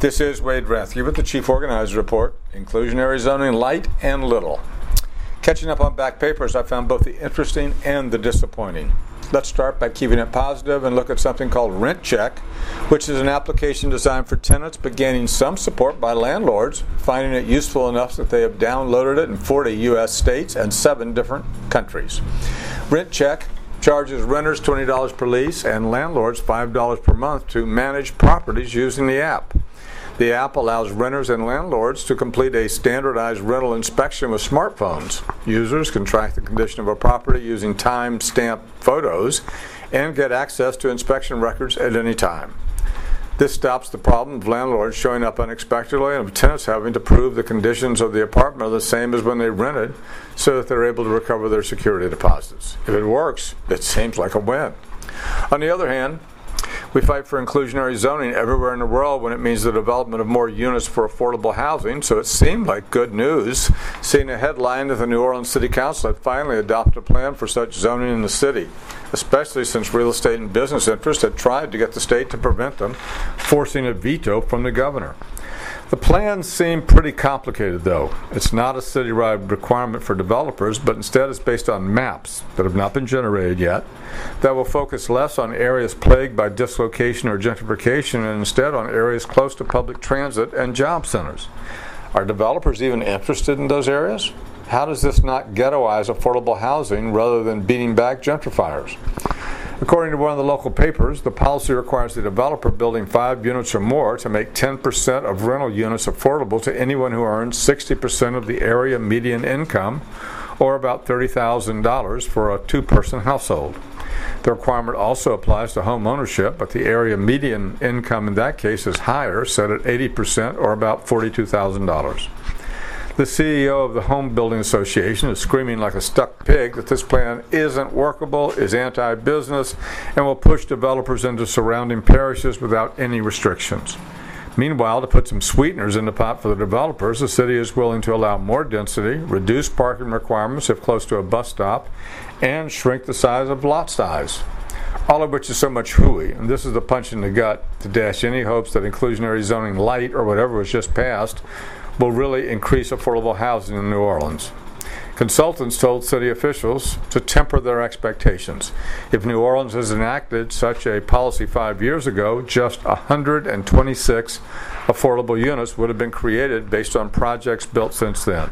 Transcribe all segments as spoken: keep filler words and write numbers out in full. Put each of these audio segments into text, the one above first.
This is Wade Rathke with the Chief Organizer Report, Inclusionary Zoning Light and Little. Catching up on back papers, I found both the interesting and the disappointing. Let's start by keeping it positive and look at something called Rent Check, which is an application designed for tenants but gaining some support by landlords, finding it useful enough that they have downloaded it in forty U S states and seven different countries. Rent Check charges renters twenty dollars per lease and landlords five dollars per month to manage properties using the app. The app allows renters and landlords to complete a standardized rental inspection with smartphones. Users can track the condition of a property using time-stamped photos and get access to inspection records at any time. This stops the problem of landlords showing up unexpectedly and of tenants having to prove the conditions of the apartment are the same as when they rented so that they're able to recover their security deposits. If it works, it seems like a win. On the other hand, we fight for inclusionary zoning everywhere in the world when it means the development of more units for affordable housing, so it seemed like good news seeing a headline that the New Orleans City Council had finally adopted a plan for such zoning in the city, especially since real estate and business interests had tried to get the state to prevent them, forcing a veto from the governor. The plans seem pretty complicated, though. It's not a citywide requirement for developers, but instead is based on maps that have not been generated yet that will focus less on areas plagued by dislocation or gentrification and instead on areas close to public transit and job centers. Are developers even interested in those areas? How does this not ghettoize affordable housing rather than beating back gentrifiers? According to one of the local papers, the policy requires the developer building five units or more to make ten percent of rental units affordable to anyone who earns sixty percent of the area median income, or about thirty thousand dollars for a two-person household. The requirement also applies to home ownership, but the area median income in that case is higher, set at eighty percent or about forty-two thousand dollars. The C E O of the Home Building Association is screaming like a stuck pig that this plan isn't workable, is anti-business, and will push developers into surrounding parishes without any restrictions. Meanwhile, to put some sweeteners in the pot for the developers, the city is willing to allow more density, reduce parking requirements if close to a bus stop, and shrink the size of lot size. All of which is so much hooey, and this is the punch in the gut to dash any hopes that inclusionary zoning light, or whatever was just passed, will really increase affordable housing in New Orleans. Consultants told city officials to temper their expectations. If New Orleans has enacted such a policy five years ago, just one hundred twenty-six affordable units would have been created based on projects built since then.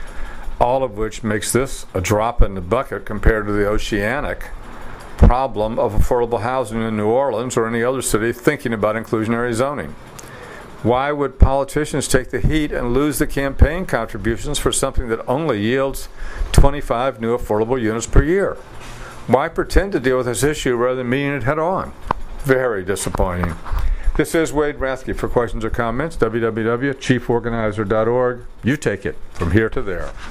All of which makes this a drop in the bucket compared to the oceanic problem of affordable housing in New Orleans or any other city thinking about inclusionary zoning. Why would politicians take the heat and lose the campaign contributions for something that only yields twenty-five new affordable units per year? Why pretend to deal with this issue rather than meeting it head on? Very disappointing. This is Wade Rathke. For questions or comments, w w w dot chief organizer dot org. You take it from here to there.